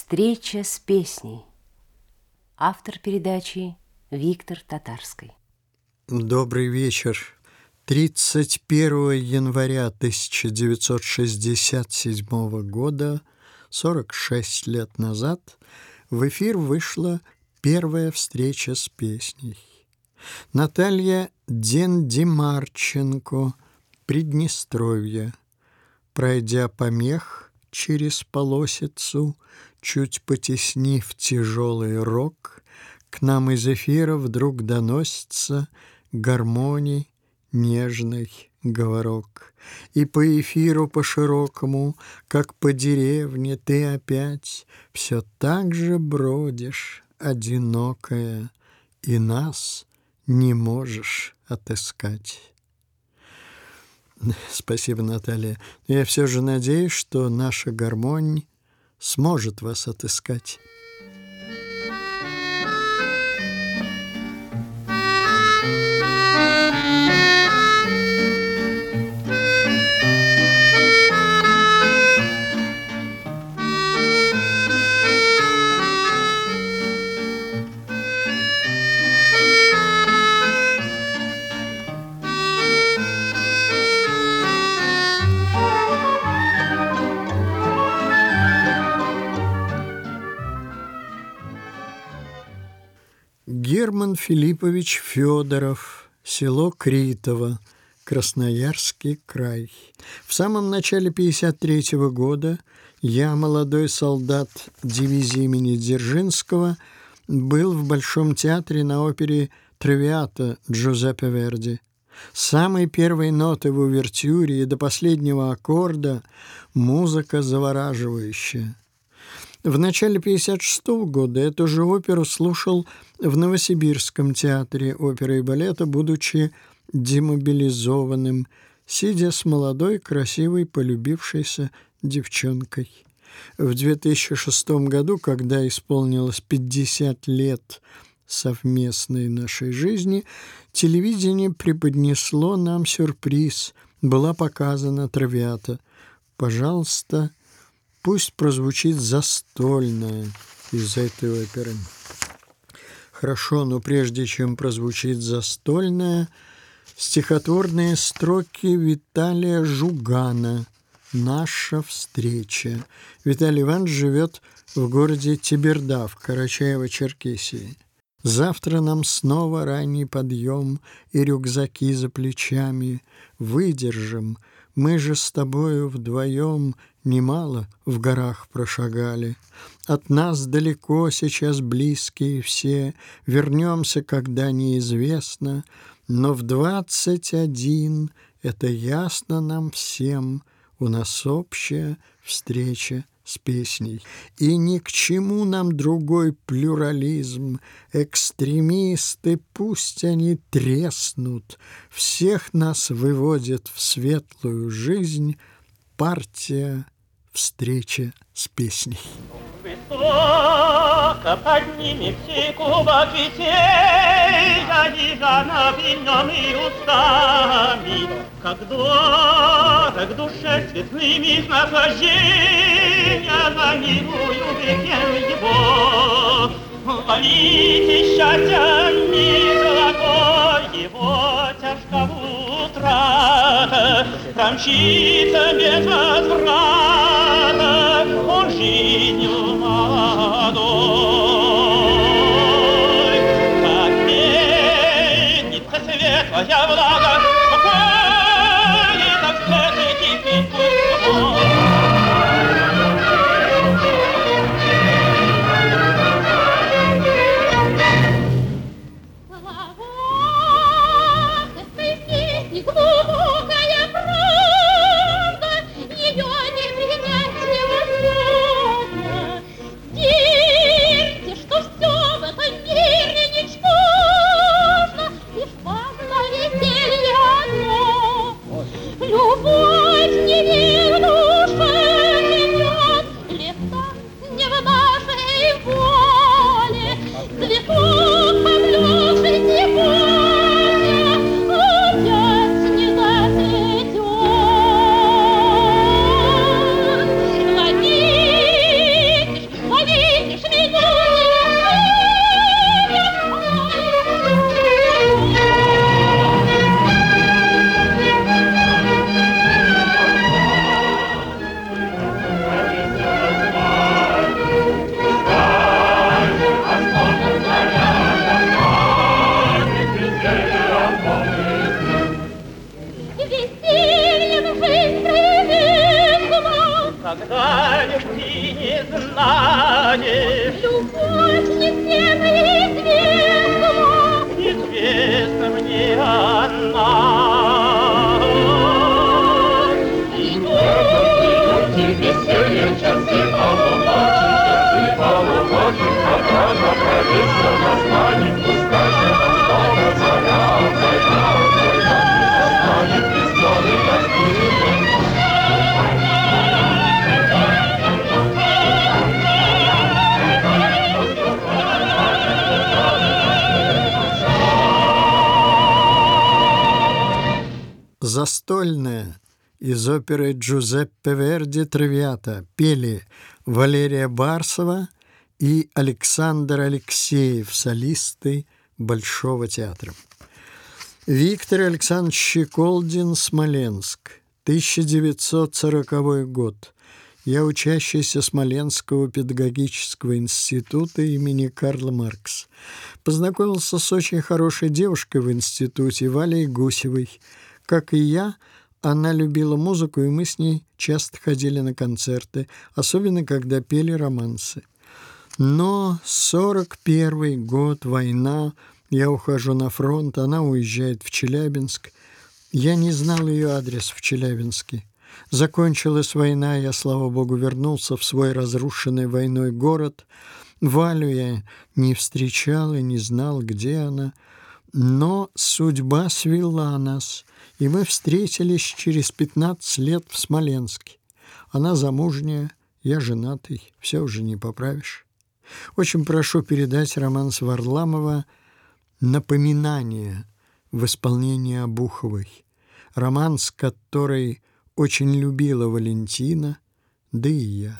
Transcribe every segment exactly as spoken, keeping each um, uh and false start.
Встреча с песней. Автор передачи Виктор Татарский. Добрый вечер. тридцать первого января тысяча девятьсот шестьдесят седьмого года, сорок шесть лет назад, в эфир вышла первая встреча с песней. Наталья Дендимарченко, Приднестровье. Пройдя помех через полосицу, чуть потеснив тяжелый рог, к нам из эфира вдруг доносится гармоний нежный говорок. И по эфиру по широкому, как по деревне, ты опять все так же бродишь, одинокая, и нас не можешь отыскать. Спасибо, Наталья. Я все же надеюсь, что наша гармонь сможет вас отыскать. Герман Филиппович Федоров, село Критово, Красноярский край. В самом начале пятьдесят третьего года я, молодой солдат дивизии имени Дзержинского, был в Большом театре на опере «Травиата» Джузеппе Верди. С самой первой ноты в увертюре и до последнего аккорда музыка завораживающая. В начале пятьдесят шестого года эту же оперу слушал в Новосибирском театре оперы и балета, будучи демобилизованным, сидя с молодой, красивой, полюбившейся девчонкой. В две тысячи шестом году, когда исполнилось пятьдесят лет совместной нашей жизни, телевидение преподнесло нам сюрприз. Была показана «Травиата». Пожалуйста, пусть прозвучит застольная из этой оперы. Хорошо, но прежде чем прозвучит застольная, стихотворные строки Виталия Жугана «Наша встреча». Виталий Иванович живет в городе Теберда в Карачаево-Черкесии. «Завтра нам снова ранний подъем и рюкзаки за плечами. Выдержим, мы же с тобою вдвоем немало в горах прошагали. От нас далеко сейчас близкие все, вернемся, когда неизвестно, но в двадцать один, это ясно нам всем, у нас общая встреча с песней. И ни к чему нам другой плюрализм, экстремисты, пусть они треснут, всех нас выводит в светлую жизнь партия «Встреча с песней». Высоко поднимите кубок весей, завиза напрямленными устами, как дорог душе цветными наслаждения, за милую векен его. Ловите счастьями золотой его тяжкого утрата, промчится без возврата он жизнью молодой. Как пенится светлая влага, спокойно, так встретите песню. Ловить знаешь. Любовь не всем известна, Известна мне она. и люди веселье часы полуночи, часы полуночи, когда наконец-то настанет, пускай же много заря, заря, заря, настанет веселый костюм. Застольная из оперы Джузеппе Верди «Травиата» пели Валерия Барсова и Александр Алексеев, солисты Большого театра. Виктор Александрович Щеколдин, Смоленск, тысяча девятьсот сороковой год. Я учащийся Смоленского педагогического института имени Карла Маркса. Познакомился с очень хорошей девушкой в институте, Валей Гусевой. Как и я, она любила музыку, и мы с ней часто ходили на концерты, особенно когда пели романсы. Но сорок первый год, война, я ухожу на фронт, она уезжает в Челябинск. Я не знал ее адрес в Челябинске. Закончилась война, я, слава богу, вернулся в свой разрушенный войной город. Валю я не встречал и не знал, где она. Но судьба свела нас, и мы встретились через пятнадцать лет в Смоленске. Она замужняя, я женатый, все уже не поправишь. Очень прошу передать романс Варламова «Напоминание» в исполнении Обуховой. Романс, который очень любила Валентина, да и я.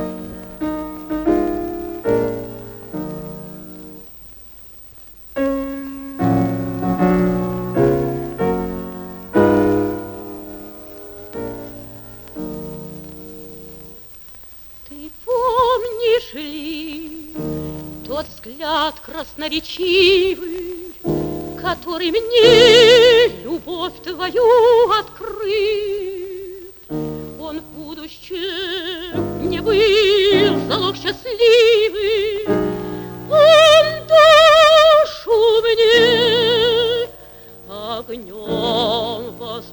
Взгляд красноречивый, который мне любовь твою открыл. Он в будущем мне был залог счастливый, он душу мне огнем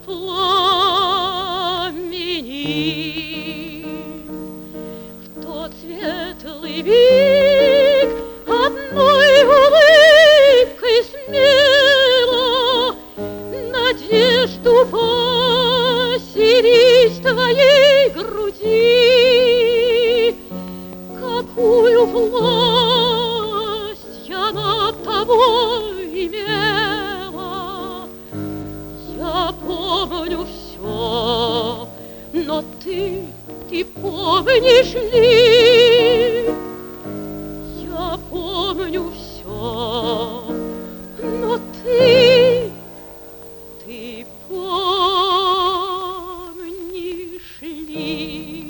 воспламенил. В тот светлый век одной улыбкой смело надежду поселить в твоей груди. Какую власть я над тобой имела, я помню все, но ты, ты помнишь ли? Я помню все, но ты, ты помнишь ли?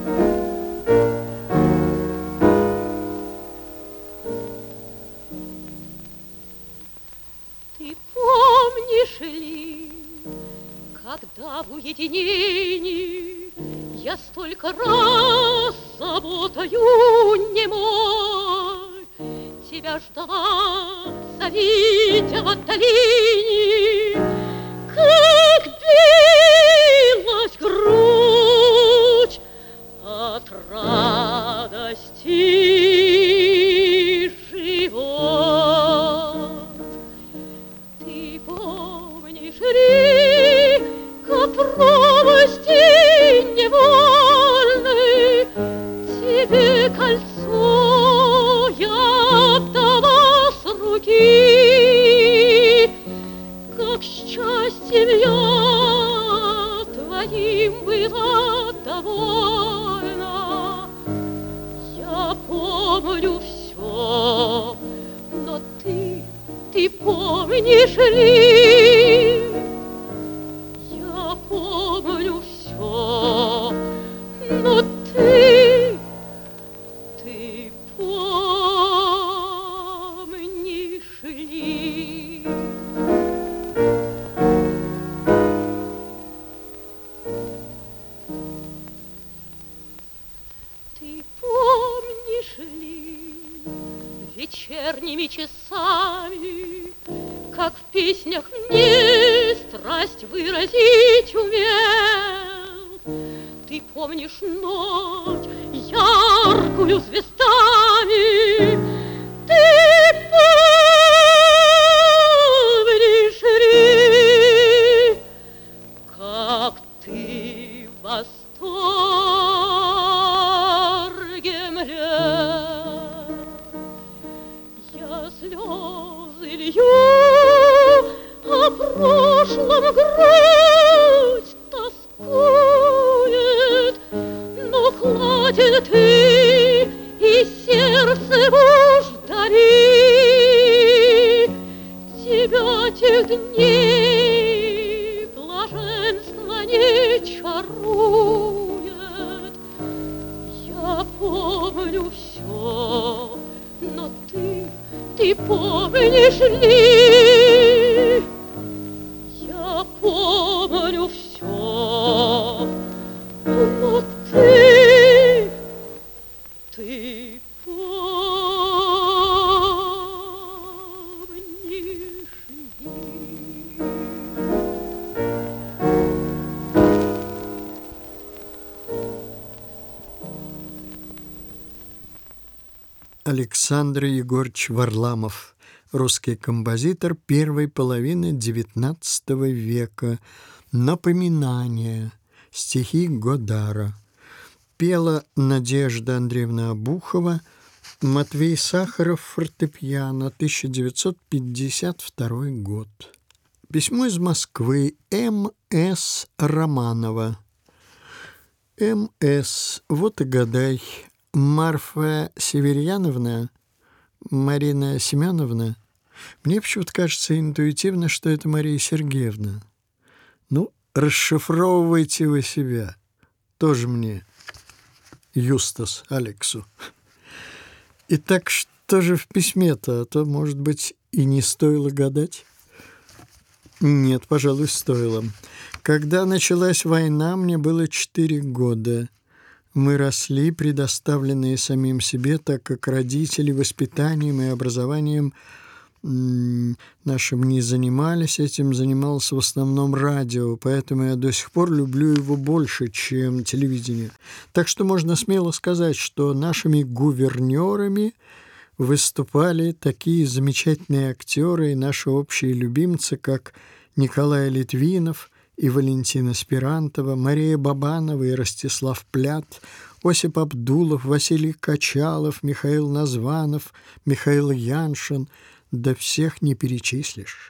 Ты помнишь ли, когда в уединении я столько раз заботою немой тебя ждала, завидя в отдалении, как билась грудь от радости живот. Ты помнишь ли, как робости невольной тебе кольцо я отдала с руки, как счастьем я твоим была довольна. Я помню все, но ты, ты помнишь ли? Я помню все, но ты, ты помнишь ли? Ты помнишь шли вечерними часами, как в песнях мне страсть выразить умел. Ты помнишь ночь яркую звездами, ты помнишь ли, как ты в восторге млел. Я слезы лью, о прошлом грудь тоскует, но кладен ты, и сердце уж вдали. Тебя тех дней блаженство не чарует. Я помню все, но ты, ты помнишь ли? Я помню все, но ты, ты помнишь ли? Александр Егорович Варламов, русский композитор первой половины девятнадцатого века. Напоминание. Стихи Годара. Пела Надежда Андреевна Обухова, Матвей Сахаров, фортепиано, тысяча девятьсот пятьдесят второй год. Письмо из Москвы. М С Романова. М С Вот и гадай. Марфа Северьяновна, Марина Семеновна. Мне почему-то кажется интуитивно, что это Мария Сергеевна. Ну, расшифровывайте вы себя. Тоже мне, Юстас Алексу. Итак, что же в письме-то? А то, может быть, и не стоило гадать? Нет, пожалуй, стоило. Когда началась война, мне было четыре года. Мы росли, предоставленные самим себе, так как родители воспитанием и образованием м- нашим не занимались. Этим занималось в основном радио, поэтому я до сих пор люблю его больше, чем телевидение. Так что можно смело сказать, что нашими гувернерами выступали такие замечательные актеры и наши общие любимцы, как Николай Литвинов и Валентина Спирантова, Мария Бабанова и Ростислав Плят, Осип Абдулов, Василий Качалов, Михаил Названов, Михаил Яншин, да всех не перечислишь.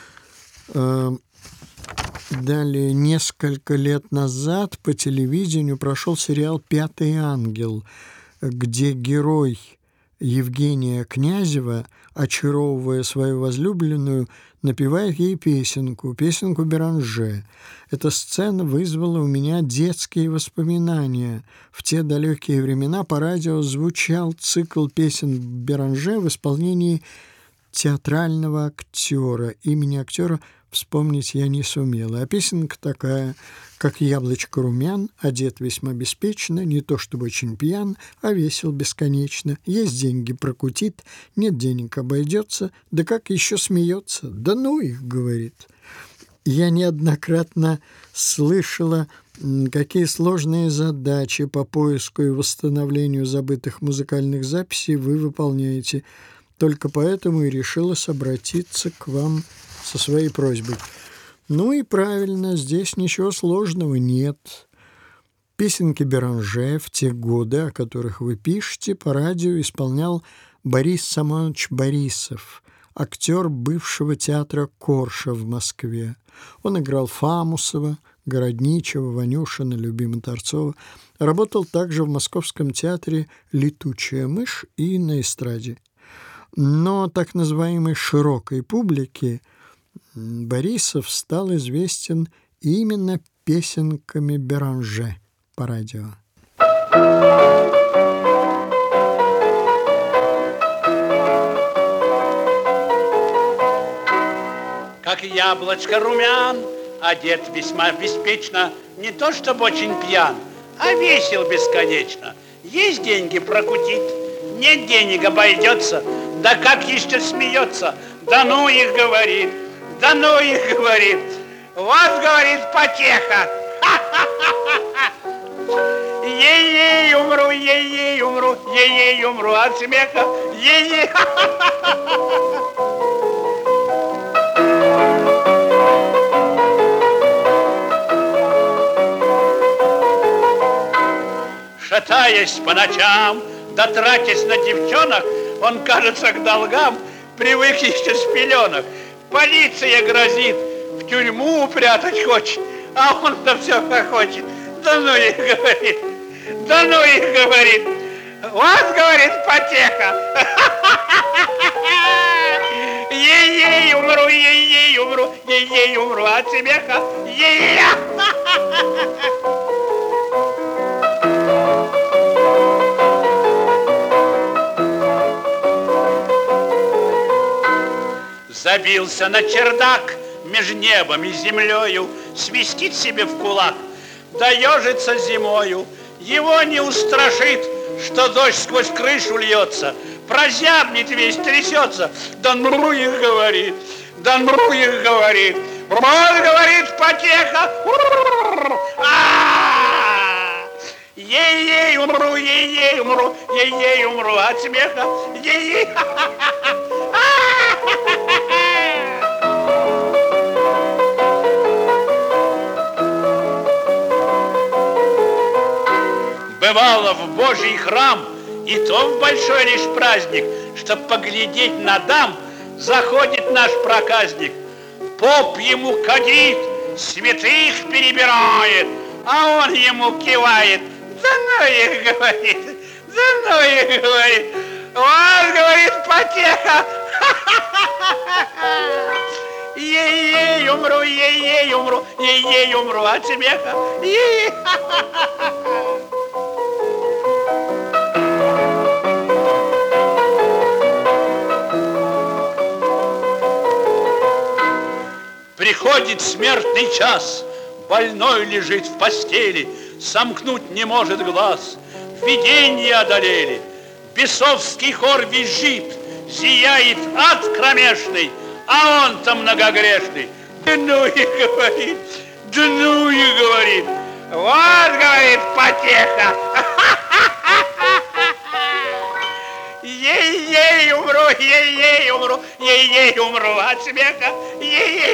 Далее, несколько лет назад по телевидению прошел сериал «Пятый ангел», где герой Евгения Князева, очаровывая свою возлюбленную, напевает ей песенку, песенку Беранже. Эта сцена вызвала у меня детские воспоминания. В те далекие времена по радио звучал цикл песен Беранже в исполнении театрального актера. Имени актера вспомнить я не сумела. А песенка такая: как яблочко румян, одет весьма беспечно, не то чтобы очень пьян, а весел бесконечно. Есть деньги — прокутит, нет денег — обойдется, да как еще смеется, да ну их, говорит. Я неоднократно слышала, какие сложные задачи по поиску и восстановлению забытых музыкальных записей вы выполняете. Только поэтому и решилась обратиться к вам со своей просьбой. Ну и правильно, здесь ничего сложного нет. Песенки Беранже в те годы, о которых вы пишете, по радио исполнял Борис Самонович Борисов, актер бывшего театра Корша в Москве. Он играл Фамусова, Городничего, Ванюшина, Любима-Торцова. Работал также в Московском театре «Летучая мышь» и на эстраде. Но так называемой широкой публике Борисов стал известен именно песенками Беранже по радио. Как яблочко румян, одет весьма беспечно, не то чтобы очень пьян, а весел бесконечно. Есть деньги — прокутит, нет денег обойдется. Да как еще смеется, да ну их говорит, да ну их говорит. Вот, говорит, потеха. Ей-ей, умру, ей-ей, умру, ей-ей, умру от смеха, ей-ей. Шатаясь по ночам, да тратясь на девчонок, он, кажется, к долгам привык еще с пеленок. Полиция грозит, в тюрьму упрятать хочет, а он-то все хохочет. Да ну их, говорит, да ну их, говорит. Вот, говорит, потеха. Ей-ей, умру, ей-ей, умру, ей-ей, умру от смеха, ей-ей. Забился на чердак меж небом и землею, свистит себе в кулак, да ежится зимою. Его не устрашит, что дождь сквозь крышу льется, прозябнет весь, трясется. Да ну их, говорит, да ну их, говорит. Вот, говорит, потеха. Ей-ей, умру, ей-ей, умру, ей-ей, умру от смеха, ей-ей. Бывало в Божий храм, и то в большой лишь праздник, чтоб поглядеть на дам, заходит наш проказник. Поп ему кадит, святых перебирает, а он ему кивает. Да ну их, говорит, да ну их, говорит. Вот, говорит, потеха. Ей-ей, умру, ей-ей, умру, ей-ей, умру от смеха. Ей-ей. Приходит смертный час, больной лежит в постели, сомкнуть не может глаз, видения одолели. Бесовский хор визжит, зияет ад кромешный, а он-то многогрешный. Да ну и говорит, да ну и говорит. Вот, говорит, потеха. Ей-ей, умру, ей-ей, умру, ей-ей, умру от смеха, ей-ей.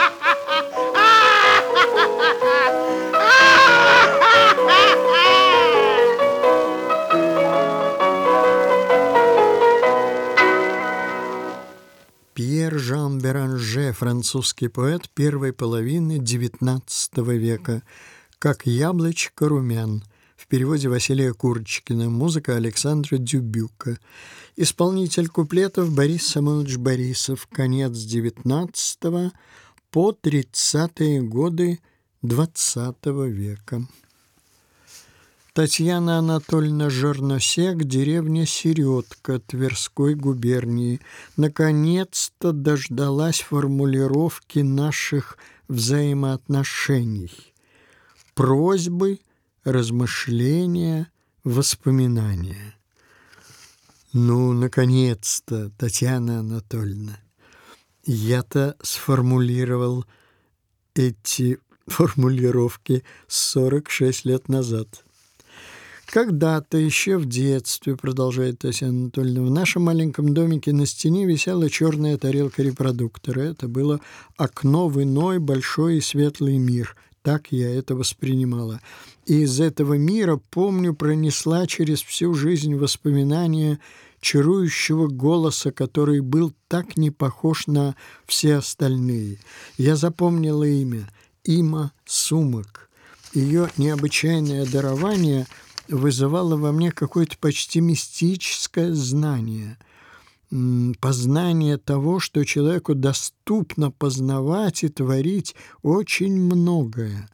Пьер Жан Беранже, французский поэт первой половины девятнадцатого века, «Как яблочко румян», в переводе Василия Курочкина, музыка Александра Дюбюка. Исполнитель куплетов Борис Самойлович Борисов, конец девятнадцатого по тридцатые годы двадцатого века. Татьяна Анатольевна Жерносек, деревня Середка Тверской губернии, наконец-то дождалась формулировки наших взаимоотношений. Просьбы, размышления, воспоминания. Ну, наконец-то, Татьяна Анатольевна, я-то сформулировал эти формулировки сорок шесть лет назад. Когда-то еще в детстве, продолжает Татьяна Анатольевна, в нашем маленьком домике на стене висела черная тарелка репродуктора. Это было окно в иной большой и светлый мир. Так я это воспринимала. И из этого мира, помню, пронесла через всю жизнь воспоминания чарующего голоса, который был так не похож на все остальные. Я запомнила имя Има Сумак. Ее необычайное дарование вызывало во мне какое-то почти мистическое знание. Познание того, что человеку доступно познавать и творить очень многое.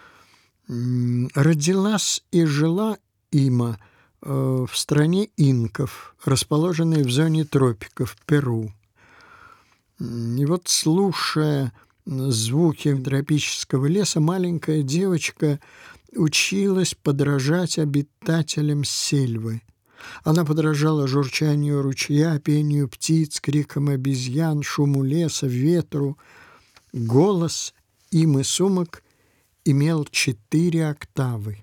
Родилась и жила Има в стране инков, расположенной в зоне тропиков, Перу. И вот, слушая звуки тропического леса, маленькая девочка училась подражать обитателям сельвы. Она подражала журчанию ручья, пению птиц, крикам обезьян, шуму леса, ветру. Голос Имы Сумок имел четыре октавы.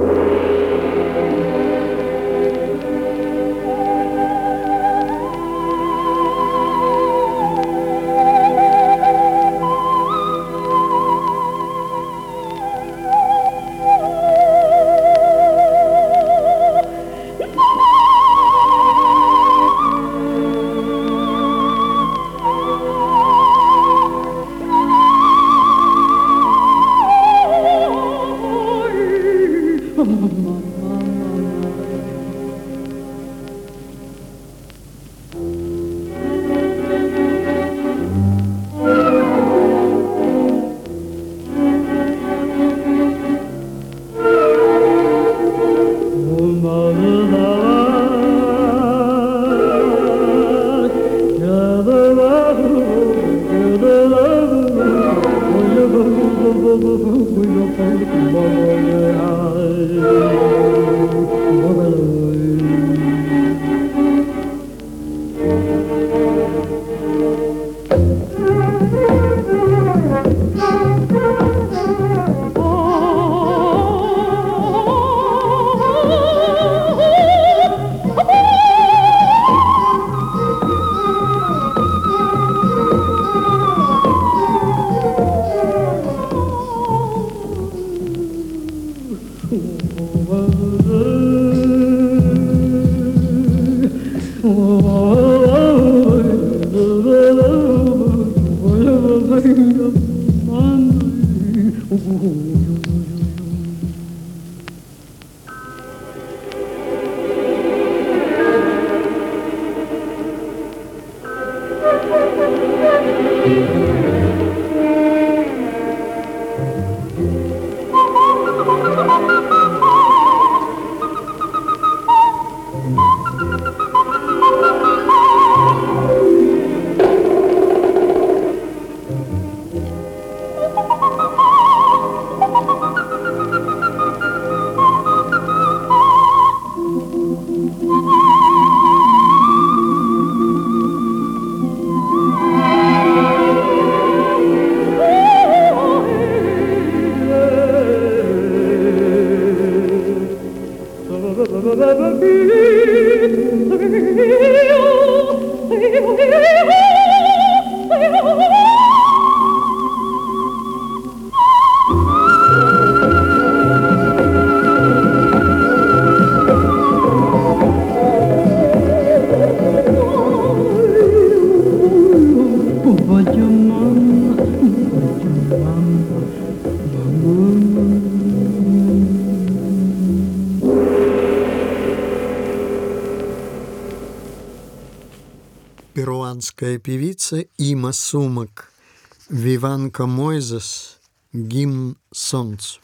Перуанская певица Има Сумок, Виванка Мойзес, гимн солнцу.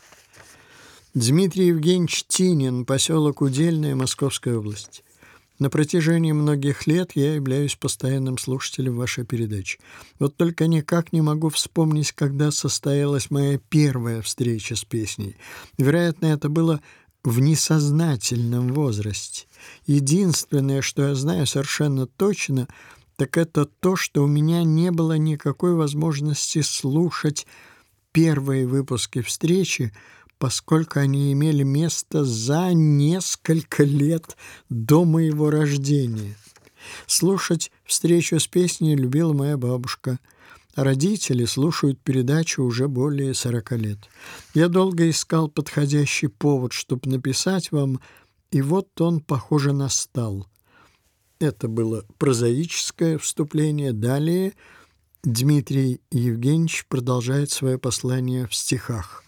Дмитрий Евгеньевич Тинин, поселок Удельная, Московская область. На протяжении многих лет я являюсь постоянным слушателем вашей передачи. Вот только никак не могу вспомнить, когда состоялась моя первая встреча с песней. Вероятно, это было в несознательном возрасте. Единственное, что я знаю совершенно точно, так это то, что у меня не было никакой возможности слушать первые выпуски встречи, поскольку они имели место за несколько лет до моего рождения. Слушать встречу с песней любила моя бабушка. Родители слушают передачу уже более сорока лет. Я долго искал подходящий повод, чтобы написать вам, и вот он, похоже, настал. Это было прозаическое вступление. Далее Дмитрий Евгеньевич продолжает свое послание в стихах.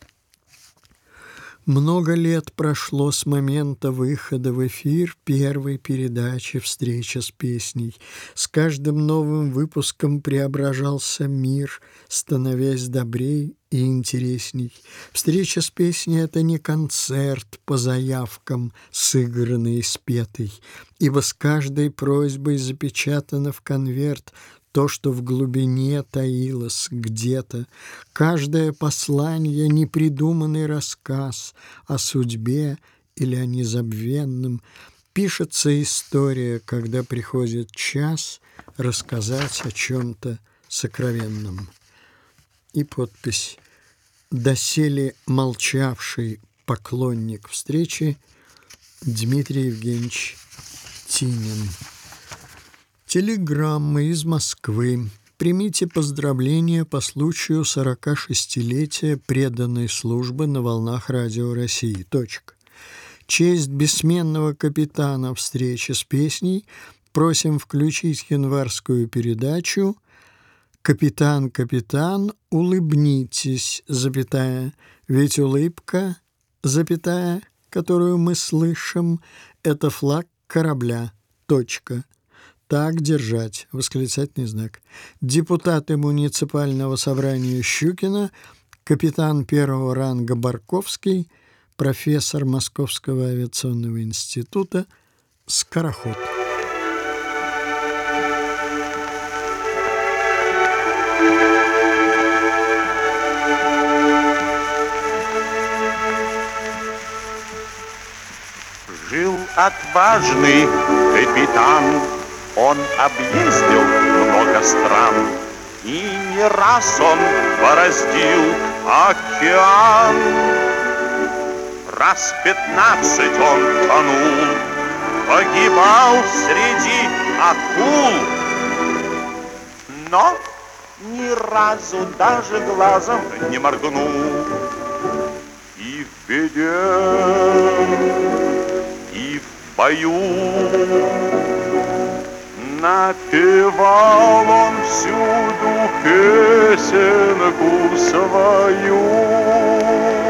Много лет прошло с момента выхода в эфир первой передачи «Встреча с песней». С каждым новым выпуском преображался мир, становясь добрей и интересней. «Встреча с песней» — это не концерт по заявкам, сыгранный и спетый, ибо с каждой просьбой запечатано в конверт то, что в глубине таилось где-то. Каждое послание — непридуманный рассказ о судьбе или о незабвенном. Пишется история, когда приходит час рассказать о чем-то сокровенном. И подпись: доселе молчавший поклонник встречи Дмитрий Евгеньевич Тинин. Телеграмма из Москвы. Примите поздравления по случаю сорокашестилетия преданной службы на волнах Радио России. Точка. Честь бессменного капитана встречи с песней просим включить январскую передачу «Капитан, капитан, улыбнитесь, запятая, ведь улыбка, запятая, которую мы слышим, это флаг корабля. Точка. Так держать!» Восклицательный знак. Депутаты муниципального собрания Щукина, капитан первого ранга Барковский, профессор Московского авиационного института, скороход. Жил отважный капитан, он объездил много стран, и не раз он бороздил океан. Раз пятнадцать он тонул, погибал среди акул, но ни разу даже глазом не моргнул. И в беде, и в бою напевал он всюду песенку свою.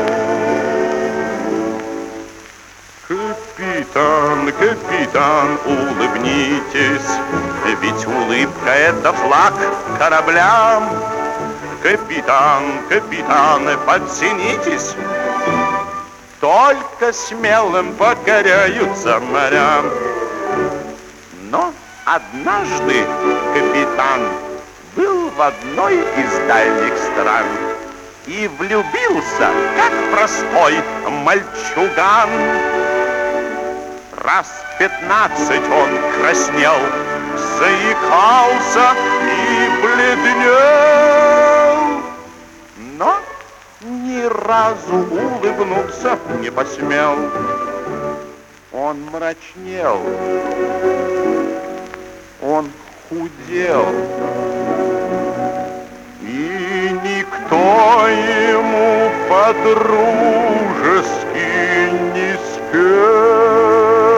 Капитан, капитан, улыбнитесь, ведь улыбка — это флаг кораблям. Капитан, капитан, подтянитесь, только смелым покоряются морям. Но однажды капитан был в одной из дальних стран и влюбился, как простой мальчуган. Раз пятнадцать он краснел, заикался и бледнел, но ни разу улыбнуться не посмел. Он мрачнел, он худел, и никто ему по-дружески не спел.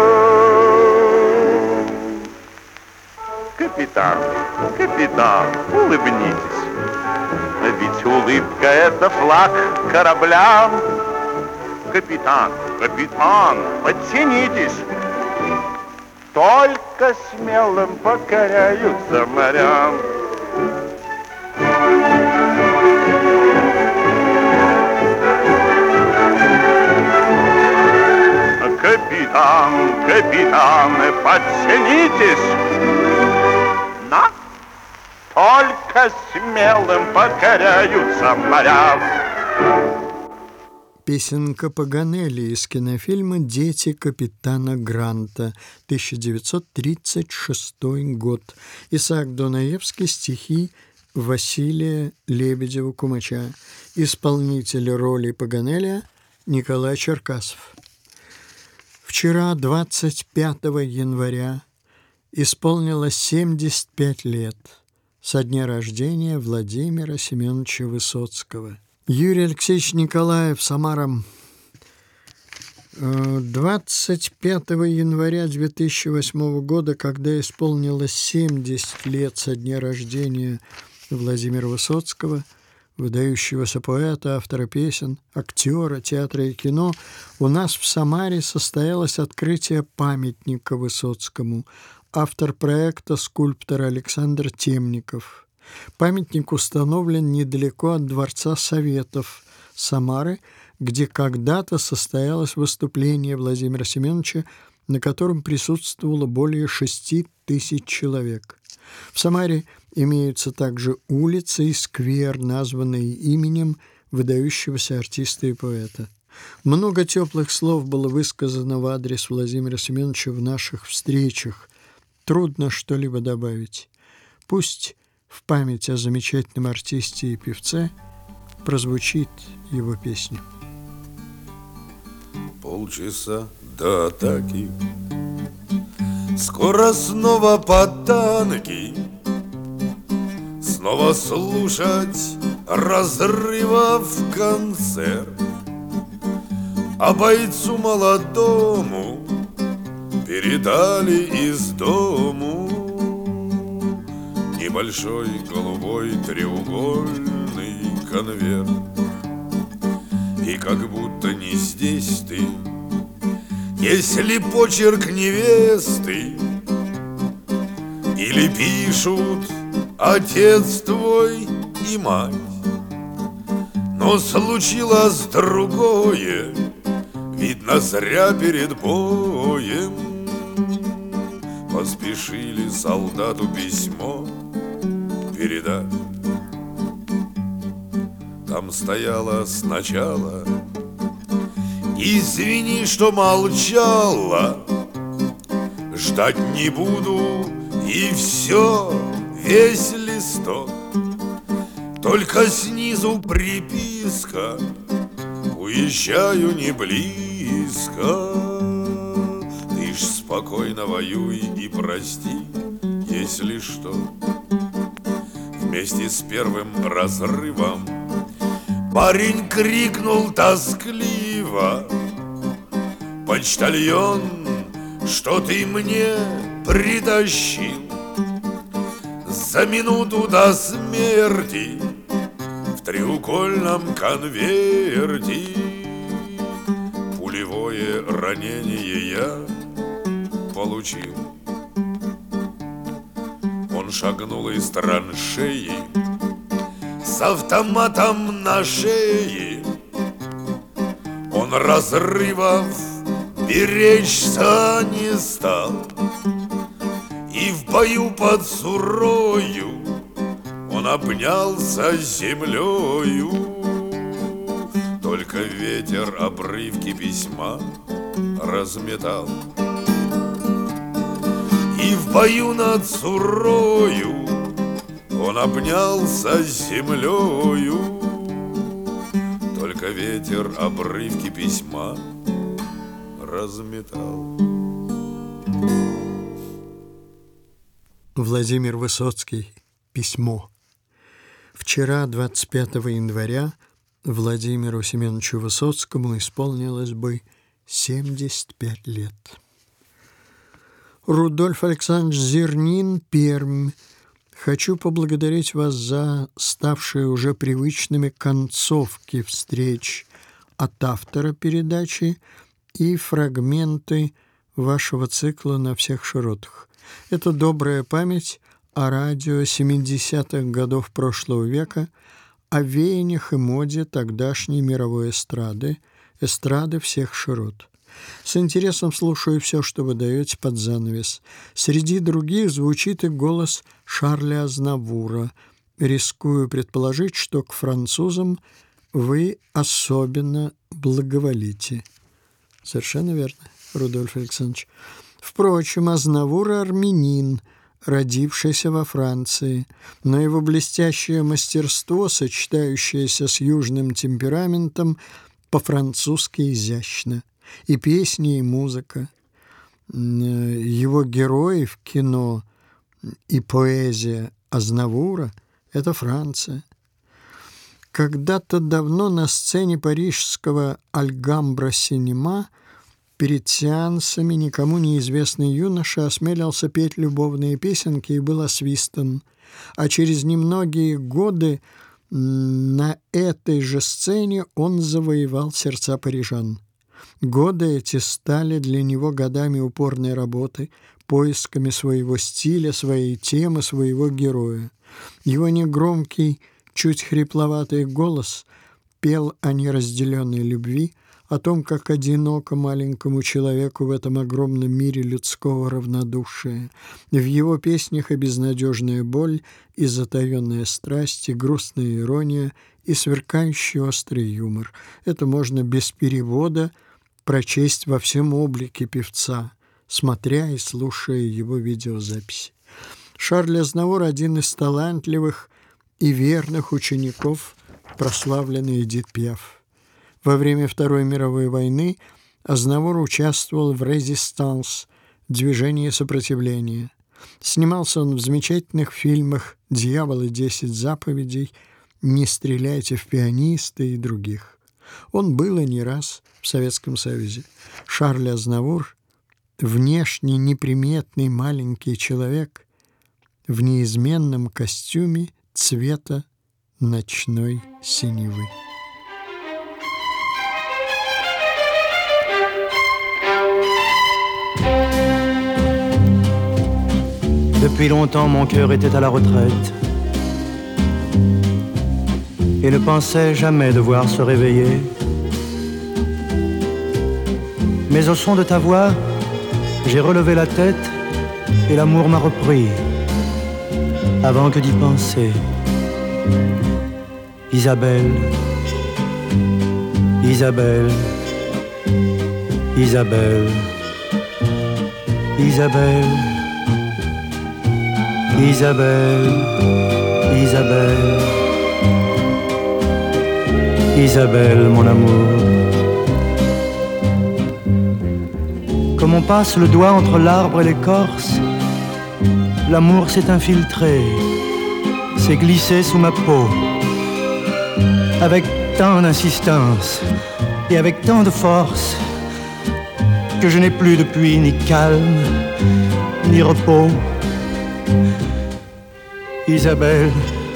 Капитан, капитан, улыбнитесь, ведь улыбка — это флаг кораблям. Капитан, капитан, подтянитесь, только смелым покоряются морям. Капитан, капитан, подтянитесь, но только смелым покоряются морям. Песенка Паганелли из кинофильма «Дети капитана Гранта», тысяча девятьсот тридцать шестой год. Исаак Дунаевский, стихи Василия Лебедева-Кумача. Исполнитель роли Паганелли Николай Черкасов. Вчера, двадцать пятого января, исполнилось семьдесят пять лет со дня рождения Владимира Семеновича Высоцкого. Юрий Алексеевич Николаев, Самара. двадцать пятого января две тысячи восьмого года, когда исполнилось семьдесят лет со дня рождения Владимира Высоцкого, выдающегося поэта, автора песен, актера театра и кино, у нас в Самаре состоялось открытие памятника Высоцкому. Автор проекта — скульптор Александр Темников. Памятник установлен недалеко от Дворца Советов Самары, где когда-то состоялось выступление Владимира Семеновича, на котором присутствовало более шести тысяч человек. В Самаре имеются также улицы и сквер, названные именем выдающегося артиста и поэта. Много теплых слов было высказано в адрес Владимира Семеновича в наших встречах. Трудно что-либо добавить. Пусть в память о замечательном артисте и певце прозвучит его песня. Полчаса до атаки, скоро снова под танки, снова слушать разрывов концерт. А бойцу молодому передали из дому небольшой голубой треугольный конверт. И как будто не здесь ты, если почерк невесты, или пишут отец твой и мать. Но случилось другое, видно, зря перед боем поспешили солдату письмо передать. Там стояло сначала: извини, что молчала, ждать не буду, и все, весь листок. Только снизу приписка: уезжаю не близко. Ты ж спокойно воюй и прости, если что. Вместе с первым разрывом парень крикнул тоскливо: почтальон, что ты мне притащил за минуту до смерти в треугольном конверте? Пулевое ранение я получил. Он шагнул из траншеи с автоматом на шее. Он разрывов беречься не стал, и в бою под Сурою он обнялся с землею. Только ветер обрывки письма разметал, и в бою над Сурою он обнялся с землею. Только ветер обрывки письма разметал. Владимир Высоцкий. Письмо. Вчера, двадцать пятого января, Владимиру Семеновичу Высоцкому исполнилось бы семьдесят пять лет. Рудольф Александрович Зернин, Пермь. Хочу поблагодарить вас за ставшие уже привычными концовки встреч от автора передачи и фрагменты вашего цикла на всех широтах. Это добрая память о радио семидесятых годов прошлого века, о веяниях и моде тогдашней мировой эстрады, эстрады всех широт. С интересом слушаю все, что вы даете под занавес. Среди других звучит и голос Шарля Азнавура. Рискую предположить, что к французам вы особенно благоволите. Совершенно верно, Рудольф Александрович. Впрочем, Азнавур армянин, родившийся во Франции, но его блестящее мастерство, сочетающееся с южным темпераментом, по-французски изящно. И песни, и музыка. Его герои в кино и поэзия Азнавура — это Франция. Когда-то давно на сцене парижского Альгамбра-синема перед сеансами никому неизвестный юноша осмелился петь любовные песенки и был освистан. А через немногие годы на этой же сцене он завоевал сердца парижан. Годы эти стали для него годами упорной работы, поисками своего стиля, своей темы, своего героя. Его негромкий, чуть хрипловатый голос пел о неразделенной любви, о том, как одиноко маленькому человеку в этом огромном мире людского равнодушия. В его песнях и безнадежная боль, и затаенная страсть, и грустная ирония, и сверкающий острый юмор. Это можно без перевода прочесть во всем облике певца, смотря и слушая его видеозаписи. Шарль Азнавур – один из талантливых и верных учеников прославленной Эдит Пиаф. Во время Второй мировой войны Азнавур участвовал в «Резистанс» – движении сопротивления. Снимался он в замечательных фильмах «Дьявол и десять заповедей», «Не стреляйте в пианиста» и других. Он был и не раз в Советском Союзе. Шарль Азнавур – внешне неприметный маленький человек в неизменном костюме цвета ночной синевы. Depuis longtemps, mon cœur était à la retraite et ne pensait jamais devoir se réveiller. Mais au son de ta voix, j'ai relevé la tête et l'amour m'a repris avant que d'y penser. Isabelle, Isabelle, Isabelle, Isabelle, Isabelle, Isabelle, Isabelle, mon amour. Comme on passe le doigt entre l'arbre et l'écorce, l'amour s'est infiltré, s'est glissé sous ma peau, avec tant d'insistance et avec tant de force, que je n'ai plus depuis ni calme, ni repos. Isabelle,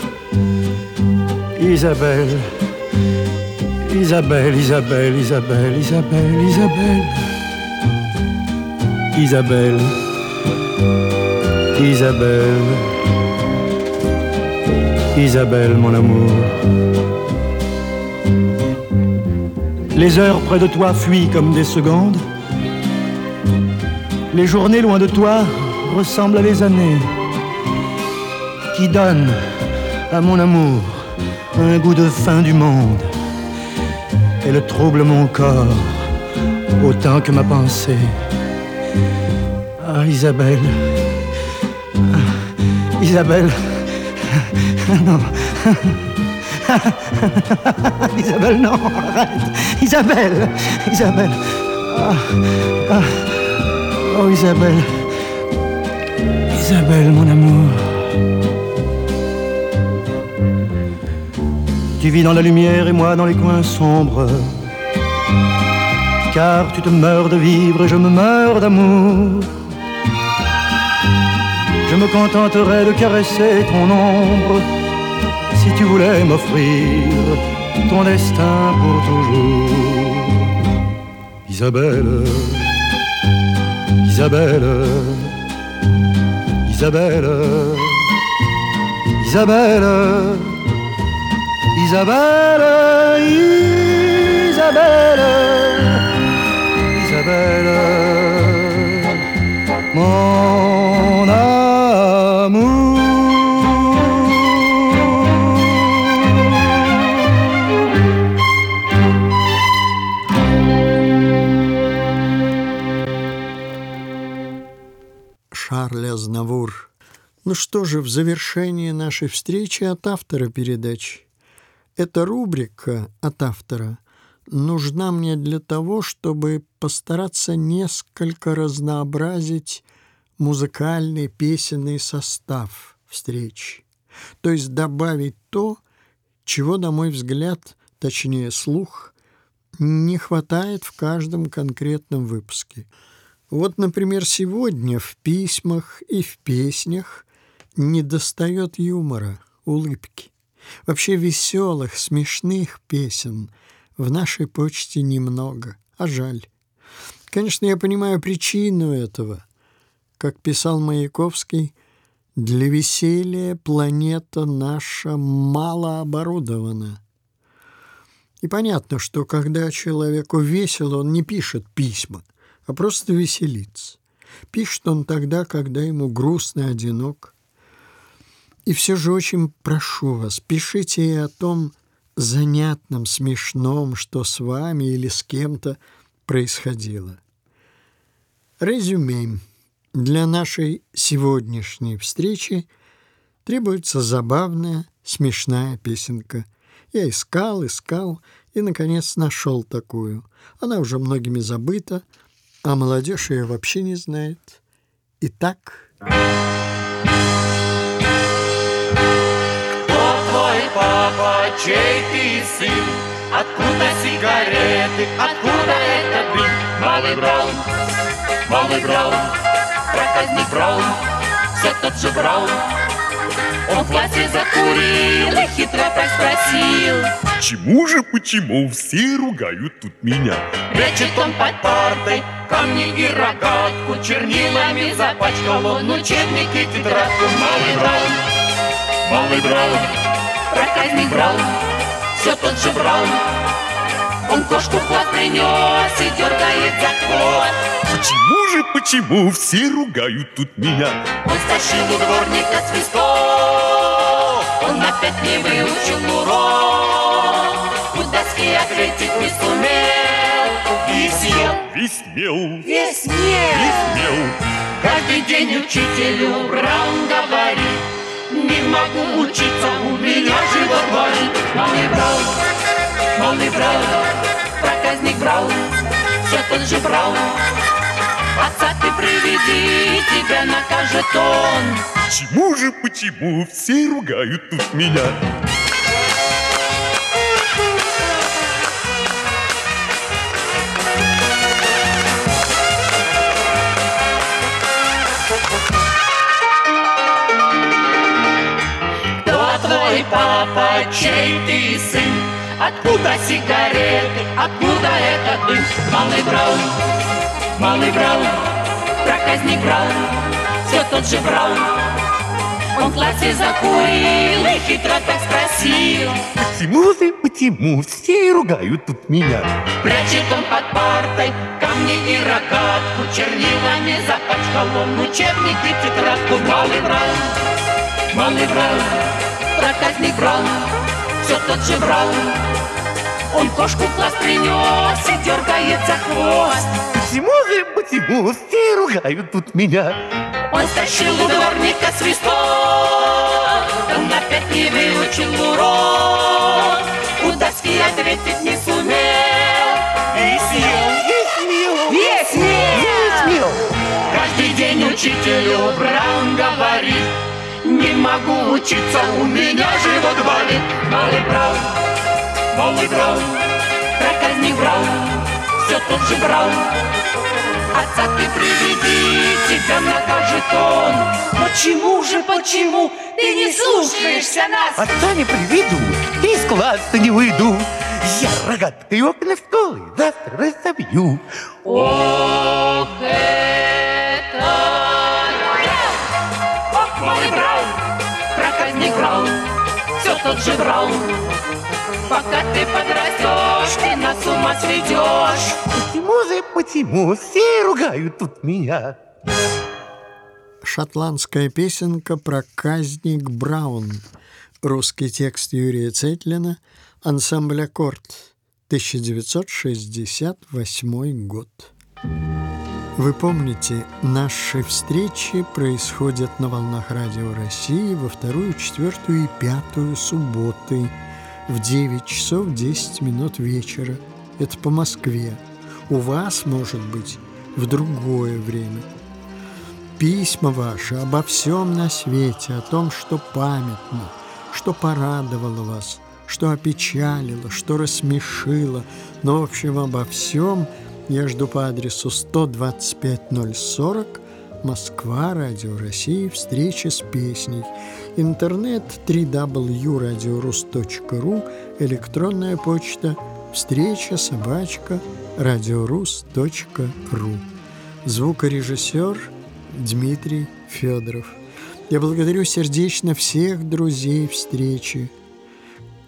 Isabelle, Isabelle, Isabelle, Isabelle, Isabelle, Isabelle, Isabelle, Isabelle, Isabelle, mon amour. Les heures près de toi fuient comme des secondes. Les journées loin de toi ressemblent à les années qui donnent à mon amour un goût de fin du monde. Elle trouble mon corps autant que ma pensée. Ah, Isabelle, ah, Isabelle, non. Isabelle, non, arrête. Isabelle, Isabelle, ah, ah. Oh, Isabelle, Isabelle, mon amour. Tu vis dans la lumière et moi dans les coins sombres, car tu te meurs de vivre et je me meurs d'amour. Je me contenterai de caresser ton ombre si tu voulais m'offrir ton destin pour toujours. Isabelle, Isabelle, Isabelle, Isabelle, Isabelle, Isabelle, Isabelle, mon amour. Шарль Азнавур. Ну что же, в завершении нашей встречи от автора передачи. Эта рубрика от автора нужна мне для того, чтобы постараться несколько разнообразить музыкальный песенный состав встречи, то есть добавить то, чего, на мой взгляд, точнее слух, не хватает в каждом конкретном выпуске. Вот, например, сегодня в письмах и в песнях недостает юмора, улыбки. Вообще веселых, смешных песен в нашей почте немного, а жаль. Конечно, я понимаю причину этого. Как писал Маяковский, для веселья планета наша мало оборудована. И понятно, что когда человеку весело, он не пишет письма, а просто веселится. Пишет он тогда, когда ему грустно и одинок. И все же очень прошу вас, пишите и о том занятном, смешном, что с вами или с кем-то происходило. Резюме. Для нашей сегодняшней встречи требуется забавная, смешная песенка. Я искал, искал и, наконец, нашел такую. Она уже многими забыта, а молодежь ее вообще не знает. Итак... Кто твой папа, чей ты сын? Откуда сигареты, откуда это дым? Малый Браун, малый Браун, проказник Браун, все тот же Браун. Он в классе закурил и хитро так спросил: почему же, почему все ругают тут меня? Прячет он под партой камни и рогатку, чернилами запачкал он учебник и тетрадку. Малый Браун, малый Браун, проказник Браун, все тот же Браун. Он кошку в класс принес и дергает за хвост. Почему же, почему все ругают тут меня? Он стащил у дворника свисток, он опять не выучил урок, у доски ответить не сумел и съел. Весь мел, Весь мел. весь мел. Каждый день учителю Браун говорит: не могу учиться, у меня живот болит. Малый Браун, малый Браун, проказник Браун, все тот же Браун. Отца ты приведи, тебя накажет он. Почему же, почему все ругают тут меня? Кто твой папа, чей ты сын? Откуда сигареты, откуда этот дым? Малый Браун, малый Браун, проказник Браун, все тот же Браун. Он в классе закурил и хитро так спросил: Почему же, почему все ругают тут меня? прячет он под партой камни и рогатку, чернилами запачкал он учебник и тетрадку. Малый Браун, малый Браун, проказник Браун, все тот же Браун. Он кошку в класс принес и дергает за хвост. Почему же, почему все ругают тут меня? Он стащил у дворника свисток, он опять не выучил урок, у доски ответить не сумел и съел. Весь мел, Весь мел. весь мел. Каждый день учителю Браун говорит: не могу учиться, у меня живот болит. Малый Браун, малый Браун, проказник Браун, все тот же Браун. Отца ты приведи, тебя накажет он. Почему же, почему ты не слушаешься нас? Отца не приведу, из класса не выйду. Я рогаткой окна школы завтра разобью. Ох, это... Ох, малый Браун, проказник Браун, все тот же Браун. Пока ты подрастешь, ты нас с ума сведешь. Почему же, почему все ругают тут меня? Шотландская песенка «Проказник Браун». Русский текст Юрия Цетлина. Ансамбль «Аккорд». тысяча девятьсот шестьдесят восьмой год. Вы помните, наши встречи происходят на волнах Радио России во вторую, четвертую и пятую субботы в девять часов десять минут вечера. Это по Москве. У вас, может быть, в другое время. Письма ваши обо всем на свете, о том, что памятно, что порадовало вас, что опечалило, что рассмешило, но, в общем, обо всем я жду по адресу сто двадцать пять ноль сорок, Москва, Радио России, встреча с песней. Интернет дабл ю дабл ю дабл ю точка радиорус точка ру, электронная почта встреча собачка радиорус точка ру. Звукорежиссер Дмитрий Федоров. Я благодарю сердечно всех друзей встречи,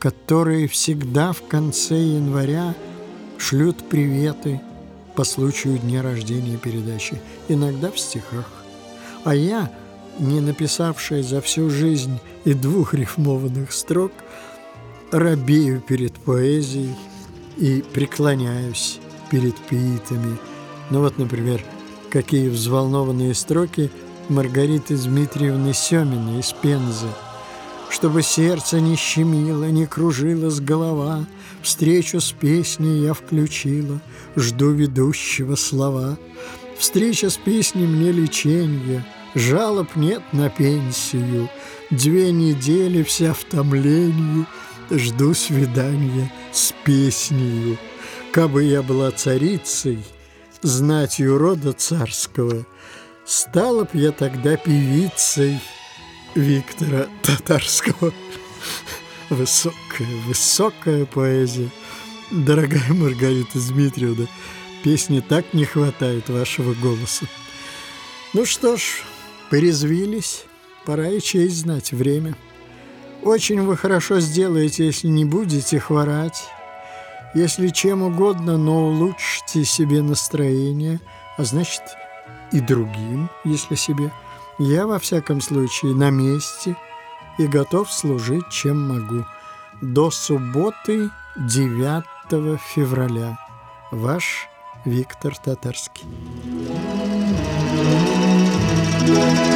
которые всегда в конце января шлют приветы по случаю дня рождения передачи, иногда в стихах. А я, не написавшая за всю жизнь и двух рифмованных строк, робею перед поэзией и преклоняюсь перед пиитами. Ну вот, например, какие взволнованные строки Маргариты Дмитриевны Семиной из Пензы. Чтобы сердце не щемило, не кружилась голова, встречу с песней я включила, жду ведущего слова. Встреча с песней мне леченье, жалоб нет на пенсию, две недели вся в томлении, жду свидания с песнею. Кабы я была царицей, знатью рода царского, стала б я тогда певицей Виктора Татарского. Высокая, высокая поэзия. Дорогая Маргарита Дмитриевна, песни так не хватает вашего голоса. Ну что ж, порезвились, пора и честь знать время. Очень вы хорошо сделаете, если не будете хворать, если чем угодно, но улучшите себе настроение, а значит и другим, если себе. Я, во всяком случае, на месте и готов служить, чем могу. До субботы, девятого февраля. Ваш Виктор Татарский.